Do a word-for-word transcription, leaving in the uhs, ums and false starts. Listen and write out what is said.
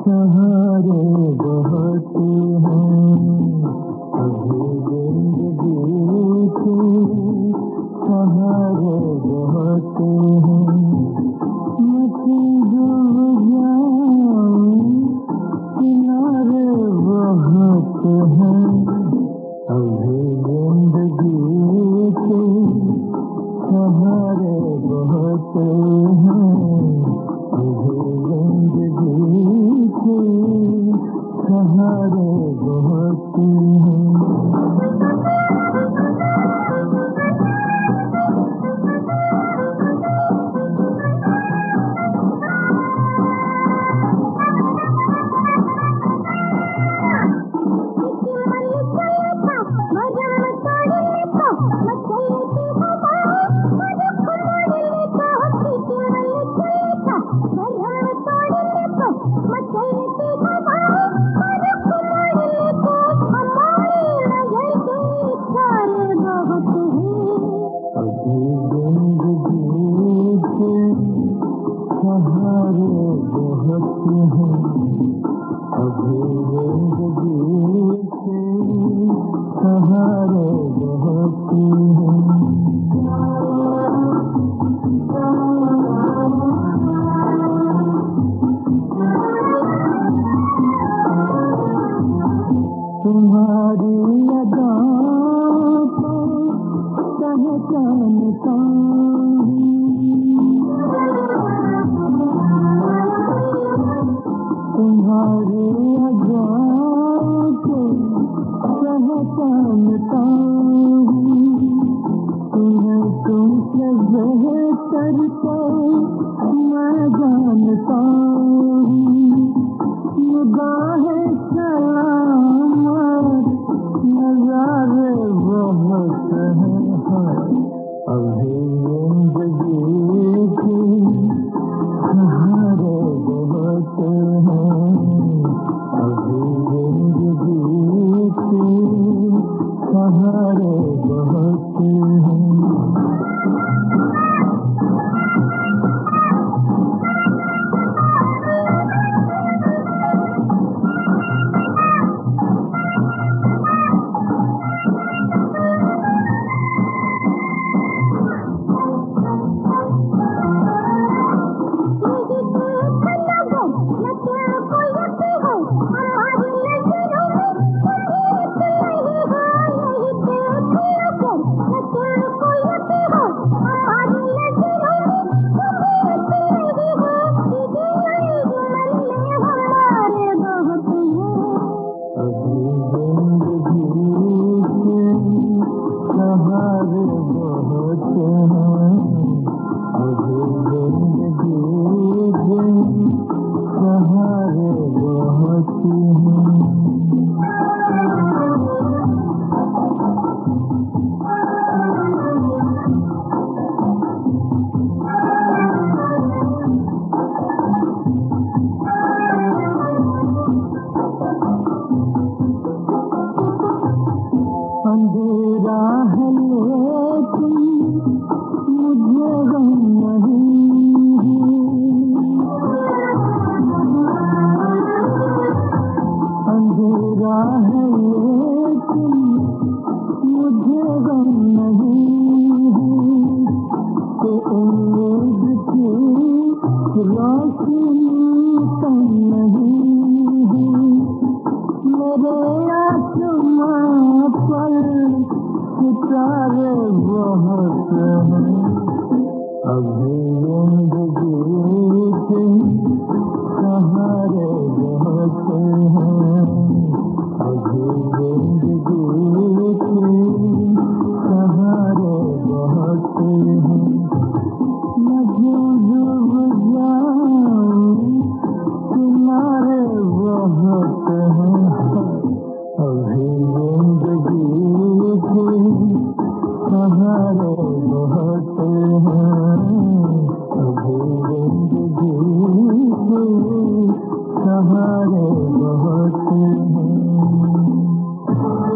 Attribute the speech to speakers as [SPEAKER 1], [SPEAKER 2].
[SPEAKER 1] सहारे बहुत हैं अभी जिंदगी के सहारे बहुत हैं मैं डूब जाऊं किनारे बहुत हैं अभी जिंदगी के सहारे बहुत हैं अभी जिंदगी के सहारे बहुत हैं। तुम्हारी अदाओं को पहचानता तुम्हारी अदाओं को पहचानता तुम्हें तुमसे बेहतर को मैं जानता निगाहें सलामत नजारे बहुत हैं अभी जिंदगी के सहारे बहुत हैं अभी जिंदगी के सहारे बहुत हैं। अंधेरा है लेकिन मुझे गम नहीं अंधेरा है लेकिन मुझे गम नहीं तो उम्मीद की रोशनी कम नहीं मेरे आसमां पर सितारे बहुत हैं अभी जिंदगी के सहारे बहुत हैं अभी जिंदगी के सहारे बहुत हैं मैं डूब जाऊं किनारे बहुत हैं अभी जिंदगी के सहारे बहुत हैं अभी जिंदगी के सहारे बहुत हैं।